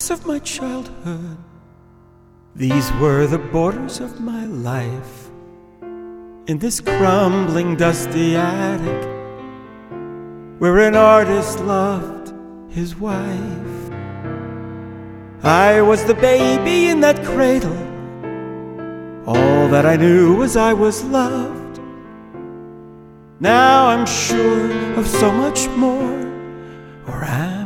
parts of my childhood. These were the borders of my life. In this crumbling, dusty attic, where an artist loved his wife. I was the baby in that cradle. All that I knew was I was loved. Now I'm sure of so much more, or am